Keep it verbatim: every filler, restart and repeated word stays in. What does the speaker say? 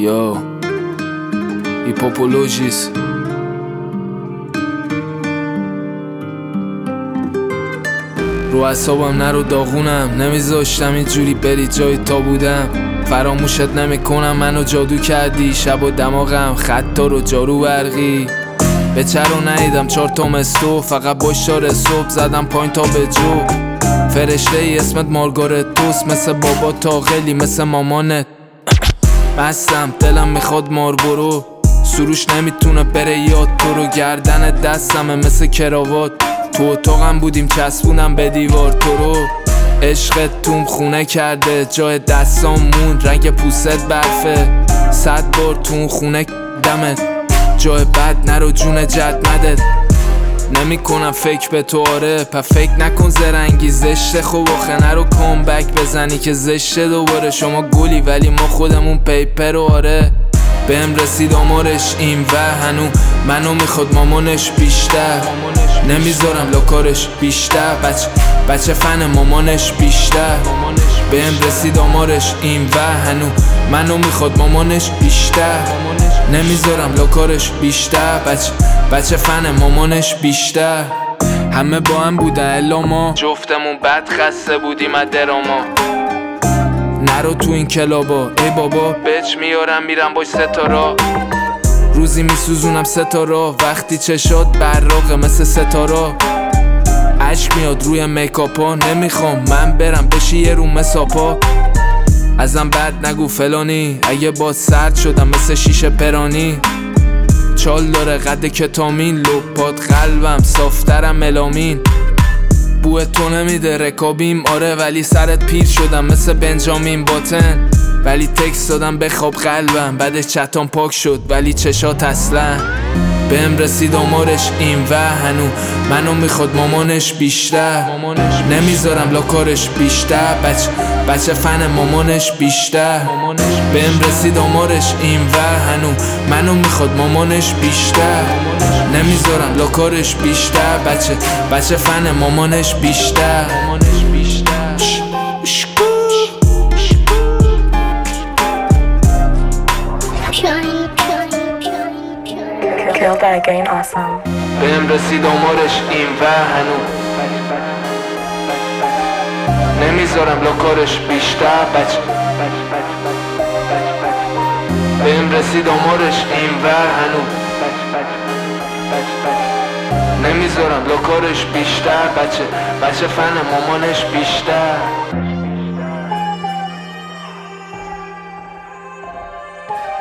یا هیپوپولوژیس. رو اعصابم نرو داغونم، نمیذاشتم اینجوری بری جای تا بودم. فراموشت نمیکنم، منو جادو کردی، شب و دماغم خطا رو جارو برقی. به چرا نیدم چار تا مستو، فقط باشار صبح زدم پایین تا به جو. فرشته ای اسمت مارگارت توست، مثل بابا تاقلی مثل مامانت. مستم دلم میخواد مار برو، سروش نمیتونه بره یاد تو رو. گردن دستمه مثل کراوات، تو اتاقم بودیم چسبونم به دیوار تو رو. عشقت توم خونه کرده، جای دستام موند رنگ پوست برفه. صد بار تو خونه دمت، جای بد نرو جون جد مدت. نمی کنم فکر به تو آره، پا فکر نکن زرنگی زشته. خوب آخه نرو کامبک بزنی که زشته دوباره. شما گلی ولی ما خودمون پیپر و آره. بهم رسید آمارش این و هنو منو میخواد مامانش بیشتر. نمیذارم لاکارش بیشتر، بچه بچه فن مامانش بیشتر. بهم رسید آمارش این و هنو منو میخواد مامانش بیشتر. نمیذارم لاکارش بیشتر، بچه بچه فن مامانش بیشتر. همه با هم بودن الا ما جفتمون بد خسته بودیم از دراما. نرو تو این کلابا ای بابا، بچ میارم میرم باش ستارا. روزی میسوزونم ستارا، وقتی چشات براقه مثل ستارا. عشق میاد روی میکاپا، نمیخوام من برم بشی یه رو مساپا. ازم بد نگو فلانی، اگه با سرد شدم مثل شیشه پرانی. چال داره قد کتامین، لپات قلبم صافترم ملامین. بوه تو نمیده رکابیم آره، ولی سرت پیر شدم مثل بنجامین باتن. ولی تکس دادم بخواب قلبم، بعدش چتام پاک شد ولی چشات اصلا. بهم رسید آمارش این و هنو منو میخواد مامانش بیشتر. نمیذارم لاکارش بیشتر، بچه بچه فن مامانش بیشتر. بهم رسید آمارش این و هنو منو میخواد مامانش بیشتر. نمیذارم لاکارش بیشتر، بچه بچه فن مامانش بیشتر. Kill that again, awesome. بهم رسید آمارش این و هنو نمیذارم لاکارش بیشتر، بچه بهم رسید آمارش این و هنو نمیذارم لاکارش بیشتر، بچه بچه فن مامانش بیشتر.